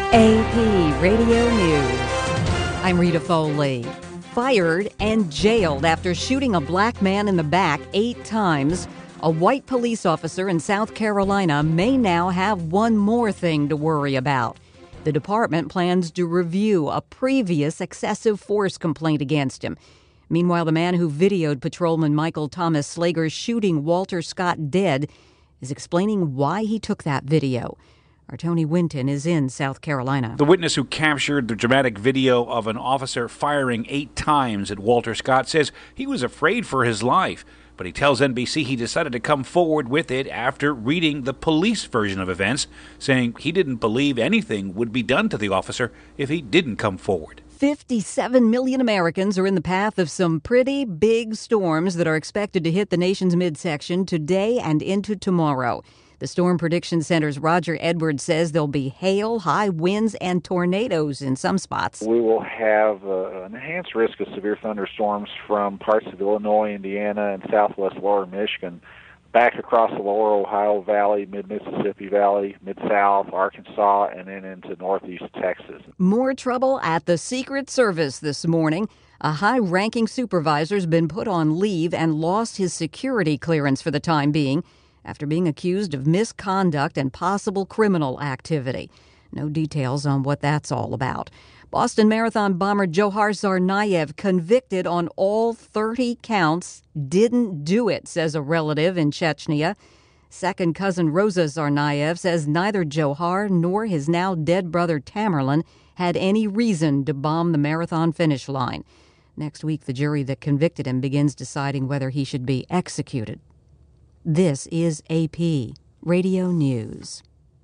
AP Radio News. I'm Rita Foley. Fired and jailed after shooting a black man in the back 8 times, a white police officer in South Carolina may now have one more thing to worry about. The department plans to review a previous excessive force complaint against him. Meanwhile, the man who videoed Patrolman Michael Thomas Slager shooting Walter Scott dead is explaining why he took that video. Our Tony Winton is in South Carolina. The witness who captured the dramatic video of an officer firing 8 times at Walter Scott says he was afraid for his life, but he tells NBC he decided to come forward with it after reading the police version of events, saying he didn't believe anything would be done to the officer if he didn't come forward. 57 million Americans are in the path of some pretty big storms that are expected to hit the nation's midsection today and into tomorrow. The Storm Prediction Center's Roger Edwards says there'll be hail, high winds, and tornadoes in some spots. We will have an enhanced risk of severe thunderstorms from parts of Illinois, Indiana, and southwest lower Michigan, back across the lower Ohio Valley, mid-Mississippi Valley, mid-South, Arkansas, and then into northeast Texas. More trouble at the Secret Service this morning. A high-ranking supervisor's been put on leave and lost his security clearance for the time being after being accused of misconduct and possible criminal activity. No details on what that's all about. Boston Marathon bomber Dzhokhar Tsarnaev, convicted on all 30 counts, didn't do it, says a relative in Chechnya. Second cousin Rosa Tsarnaev says neither Dzhokhar nor his now dead brother Tamerlan had any reason to bomb the marathon finish line. Next week, the jury that convicted him begins deciding whether he should be executed. This is AP Radio News.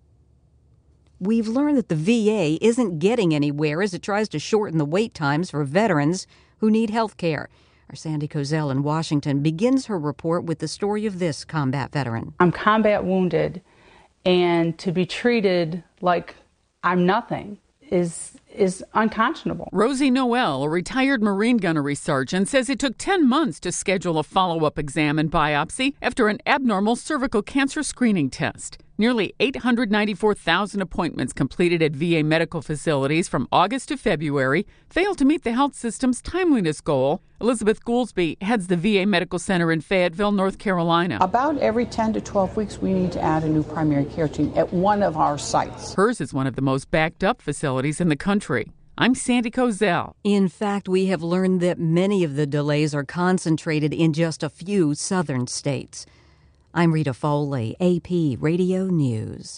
We've learned that the VA isn't getting anywhere as it tries to shorten the wait times for veterans who need health care. Our Sandy Kozel in Washington begins her report with the story of this combat veteran. I'm combat wounded, and to be treated like I'm nothing is unconscionable. Rosie Noel, a retired Marine gunnery sergeant, says it took 10 months to schedule a follow-up exam and biopsy after an abnormal cervical cancer screening test. Nearly 894,000 appointments completed at VA medical facilities from August to February failed to meet the health system's timeliness goal. Elizabeth Goolsby heads the VA Medical Center in Fayetteville, North Carolina. About every 10 to 12 weeks, we need to add a new primary care team at one of our sites. Hers is one of the most backed-up facilities in the country. I'm Sandy Kozel. In fact, we have learned that many of the delays are concentrated in just a few southern states. I'm Rita Foley, AP Radio News.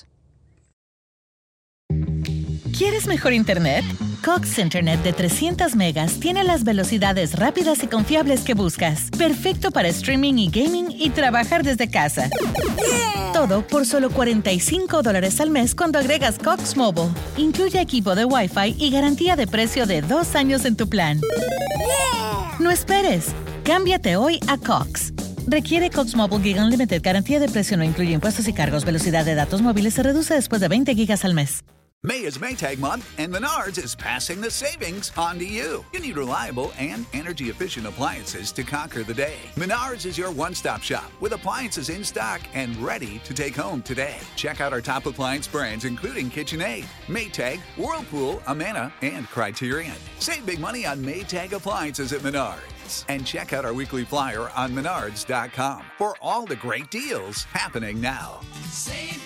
¿Quieres mejor internet? Cox Internet de 300 megas tiene las velocidades rápidas y confiables que buscas. Perfecto para streaming y gaming y trabajar desde casa. Yeah. Todo por solo $45 al mes cuando agregas Cox Mobile. Incluye equipo de Wi-Fi y garantía de precio de 2 años en tu plan. Yeah. No esperes. Cámbiate hoy a Cox. Requiere Cox Mobile Gig Unlimited. Garantía de precio no incluye impuestos y cargos. Velocidad de datos móviles se reduce después de 20 gigas al mes. May is Maytag month, and Menards is passing the savings on to you. You need reliable and energy-efficient appliances to conquer the day. Menards is your one-stop shop with appliances in stock and ready to take home today. Check out our top appliance brands, including KitchenAid, Maytag, Whirlpool, Amana, and Criterion. Save big money on Maytag appliances at Menards. And check out our weekly flyer on Menards.com for all the great deals happening now. Save